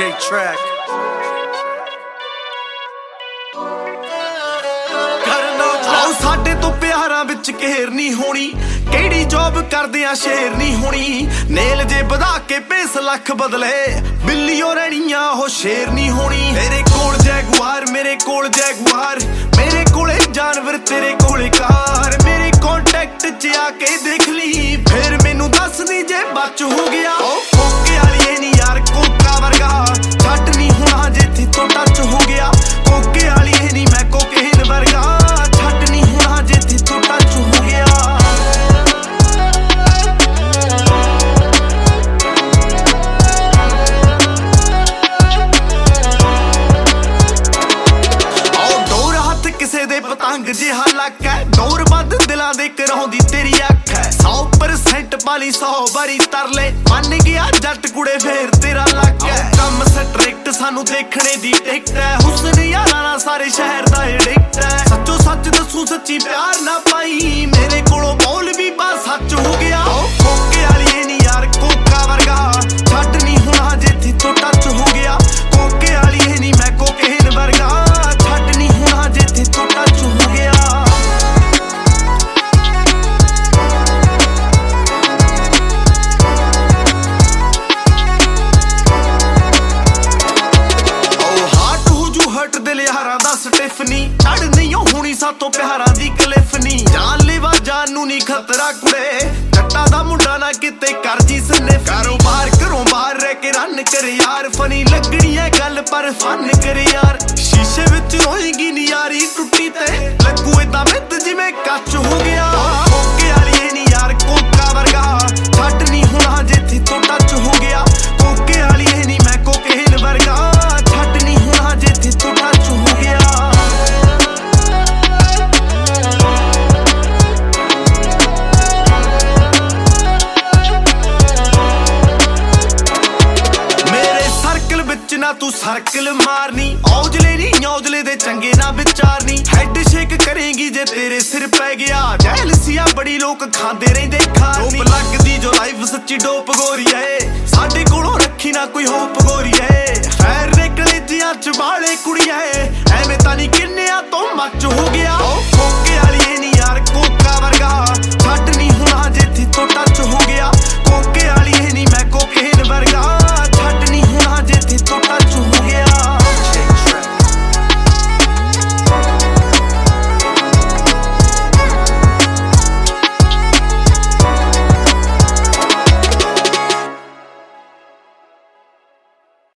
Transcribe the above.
DJ track. ਸਾਡੇ ਤੋਂ ਪਿਆਰਾਂ ਵਿੱਚ ਘੇਰ ਨਹੀਂ ਹੋਣੀ, ਕਿਹੜੀ ਜੌਬ ਕਰਦੇ ਆ ਸ਼ੇਰ ਨਹੀਂ ਹੋਣੀ। ਨੇਲ ਜੇ ਵਧਾ ਕੇ ਪੇਸ ਲੱਖ ਬਦਲੇ, ਬਿੱਲੀਓ ਰਹਿਣੀਆਂ ਉਹ ਸ਼ੇਰ ਨਹੀਂ ਹੋਣੀ। ਤੇਰੇ ਕੋਲ ਜੈਗੁਆਰ, ਮੇਰੇ ਕੋਲ ਜੈਗੁਆਰ, ਮੇਰੇ ਕੋਲੇ ਜਾਨਵਰ ਤੇਰੇ ਕੋਲੇ ਕਾਰ। ਮੇਰੇ ਕੰਟੈਕਟ 'ਚ ਆ ਕੇ ਦੇਖ ਲਈ, ਫੇਰ ਮੈਨੂੰ ਦੱਸਦੀ ਜੇ ਬਚ ਹੋ ਗਿਆ। ਕੋਕੇ ਵਾਲੀਏ ਨੀ ਯਾਰ ਕੋਕਾ ਵਰਗਾ, ਛੱਡ ਨਹੀਂ ਹੋਣਾ ਜੇ ਇੱਥੇ ਤੋਂ ਟੱਚ ਹੋ ਗਿਆ। ਕੋਕੇ ਵਾਲੀਏ ਨੀ ਮੈਂ ਕੋਕੇਨ ਵਰਗਾ, ਛੱਡ ਨਹੀਂ ਹੋਣਾ ਜੇ ਇੱਥੇ ਤੋਂ ਟੱਚ ਹੋ ਗਿਆ। ਕਿਸੇ ਦੇ ਪਤੰਗ ਜਿਹਾ ਲੱਕ ਹੈ, ਦੌਰ ਵੱਧ ਦਿਲਾਂ ਦੇ ਕਰਾਉਂਦੀ ਤੇਰੀ ਅੱਖ ਹੈ। 100% ਪਾਲੀ 100 ਵਾਰੀ ਤਰਲੇ, ਮੰਨ ਗਿਆ ਜੱਟ ਕੁੜੇ ਫੇਰ ਤੇਰਾ ਲੱਕ ਹੈ। ਕੰਮ ਸਟ੍ਰਿਕਟ ਸਾਨੂੰ ਦੇਖਣੇ ਦੀ ਟਿਕਟ ਹੈ, ਹੁਸਨ ਯਾਰਾਂ ਨਾਲ ਸਾਰੇ ਸ਼ਹਿਰ ਦਾ ਐਡਿਕਟ ਹੈ। ਸੱਚੋ ਸੱਚ ਦੱਸੂ ਸੱਚੀ ਪਿਆਰ ਨਾ ਪਾਈ, ਮੇਰੇ ਕੋਲੋਂ ਬੋਲ ਵੀ ਬਸ ਸੱਚ ਹੋ ਗਿਆ। ਕੋਕੇ ਵਾਲੀਏ ਨੀ ਯਾਰ ਕੋਕਾ ਵਰਗਾ, ਛੱਡ ਨਹੀਂ ਹੋਣਾ ਜੇ ਇੱਥੇ ਤੋਂ ਟੱਚ ਹੋ ਗਿਆ। ਕੋਕੇ ਵਾਲੀਏ ਨੀ ਮੈਂ ਕੋਕੇਨ ਵਰਗਾ, ਛੱਡ ਨਹੀਂ ਹੋਣਾ ਜੇ ਇੱਥੇ ਤੋਂ ਟੱਚ ਹੋ ਗਿਆ। ਲਿਹਾਰਾਂ ਦਾ ਸਟਿਫਨੀ ਛੱਡ ਨਹੀਂ ਹੋਣੀ ਸਾਤੋਂ ਪਿਆਰਾਂ ਦੀ ਕਲਿਫ ਨੀ। ਜਾਨਲੇਵਾ ਜਾਨ ਨੂੰ ਨੀ ਖਤਰਾ ਕੁੜੇ, ਜੱਟਾਂ ਦਾ ਮੁੰਡਾ ਨਾ ਕਿਤੇ ਕਰ ਜੀ ਸਨਿਫ। ਕਾਰੋਬਾਰ ਘਰੋਂ ਬਾਹਰ ਰਹਿ ਕੇ ਰਨ ਕਰ ਯਾਰ, ਫਨੀ ਲੱਗਣੀ ਹੈ ਗੱਲ ਪਰ ਫਨ ਕਰ ਯਾਰ। ਸ਼ੀਸ਼ੇ ਵਿੱਚ ਰੋਏਗੀ ਨੀ ਯਾਰੀ ਟੁੱਟੀ ਤੇ, ਲੱਗੂ ਏਦਾਂ ਮਿੱਤ ਜਿਵੇਂ ਕੱਚ ਹੋ ਗਿਆ। ਕੋਕੇ ਵਾਲੀਏ ਨੀ ਯਾਰ ਕੋਕਾ ਵਰਗਾ, ਛੱਡ ਨਹੀਂ ਹੋਣਾ ਜੇ ਇੱਥੇ ਤੋਂ ਟੱਚ ਹੋ ਗਿਆ। ਕੋਕੇ ਵਾਲੀਏ ਨੀ ਮੈਂ ਕੋਕੇਨ ਵਰਗਾ, ਛੱਡ ਨਹੀਂ ਹੋਣਾ ਜੇ ਇੱਥੇ ਤੋਂ ਟੱਚ ਹੋ ਗਿਆ। ਮੇਰੇ ਸਰਕਲ ਵਿੱਚ ਨਾ ਤੂੰ ਸਰਕਲ ਮਾਰਨੀ, ਔਜਲੇ ਨੀ ਔਜਲੇ ਦੇ ਚੰਗੇ ਨਾ ਵਿਚਾਰਨੀ। ਹੈਡ ਸ਼ੇਕ ਕਰੇਗੀ ਜੇ ਤੇਰੇ ਸਿਰ ਪੈ ਗਿਆ, ਜੈਲਸੀਆ ਬੜੀ ਲੋਕ ਖਾਂਦੇ ਰਹਿੰਦੇ ਖਾਣੀ। ਡੋਪ ਲੱਗਦੀ ਜੋ ਲਾਈਫ ਸੱਚੀ ਡੋਪ ਗੋਰੀ ਏ, ਸਾਡੇ ਕੋਲੋਂ ਰੱਖੀ ਨਾ ਕੋਈ ਹੋਪ ਗੋਰੀ ਏ। ਫੈਰ ਨੇ ਕਲੇਜਿਆਂ ਚ ਵਾਲੇ ਕੁੜੀਏ, ਐਵੇਂ ਤਾਂ ਨੀ ਕਿੰਨਿਆਂ ਤੋਂ ਮੱਚ ਹੋ ਗਿਆ।